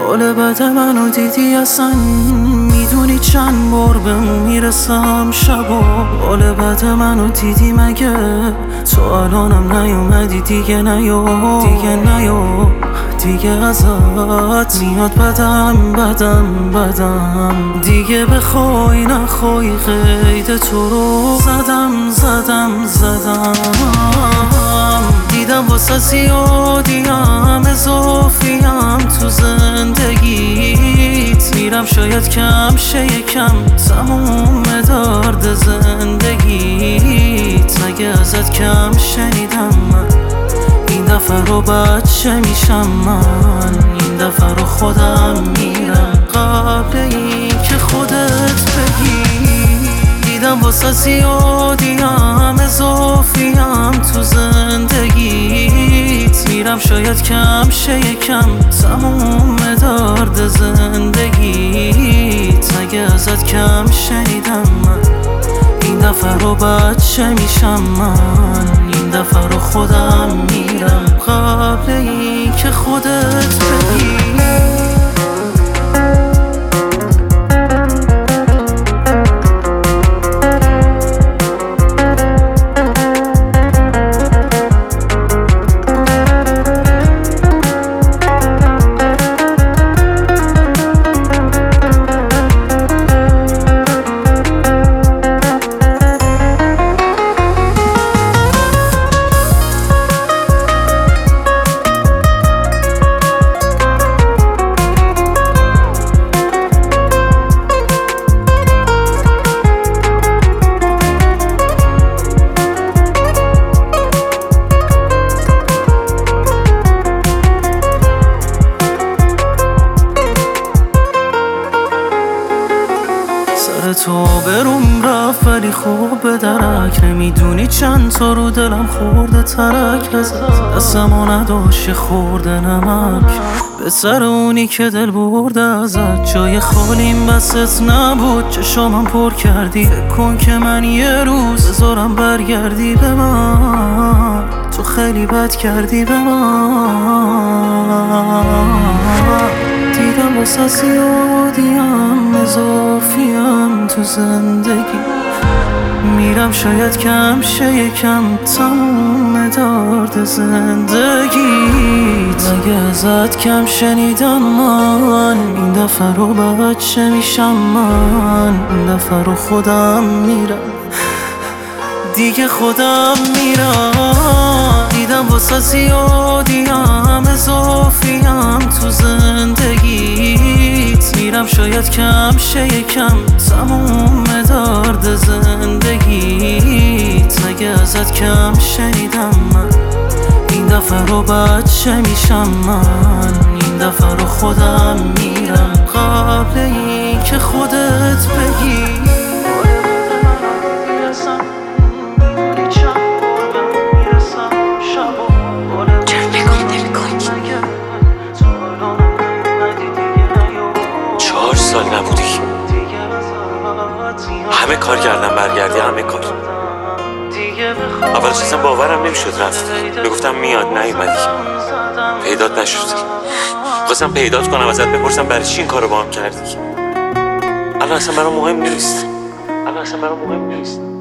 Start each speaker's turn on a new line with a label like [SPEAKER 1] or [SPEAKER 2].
[SPEAKER 1] حال بد منو دیدی اصلا میدونی چند بار به اون میرسم شبا. حال بد منو دیدی مگه تو الانم نیومدی دیگه دیگه ازت میاد بدم دیگه بخوای نخوای قید تو رو زدم دیدم واسه زیادیم اضافیم تو زندگیت میرم شاید کم شه یکم تموم درد زندگیت مگه ازت کم شنیدم من این دفعه رو بچه میشم من این دفعه رو خودم میرم قبل این که خودت بگی دیدم واسه زیادیم اضافیم تو زندگیت میرم شاید کم شه یکم تموم درد زندگیت مگه ازت کم شنیدم من این دفعه رو بچه میشم من این دفعه رو خودم میرم قبل این که خودت بگی تو بروم رفت ولی خوب به درک نمیدونی چند تا رو دلم خورده ترک ازت دستمو نداشت خورده نمک به سر اونی که دل برده ازت جای خالیم بست نبود چشامم پر کردی فکر کن که من یه روز بذارم برگردی به من تو خیلی بد کردی به من دیدم واسه زیادیم اضافیم تو زندگی میرم شاید کم شه یکم تموم درد زندگیت مگه ازت کم شنیدم من این دفعه رو بچه میشم من این دفعه رو خودم میرم دیگه خودم میرم دیدم واسه زیادیم اضافیم تو زندگیت میرم شاید کم شه یکم تموم درد زندگیت مگه ازت کم شنیدم من این دفعه رو بچه میشم من این دفعه رو خودم میرم قبل این که خودت بگی
[SPEAKER 2] نبودی همه کار کردم برگردی همه کار اولش اصلا باورم نمیشد رفت میگفتم میاد نیومدی پیدات نشد خواستم پیدات کنم ازت بپرسم برای چی این کارو با هم کردی الان اصلا برام مهم نیست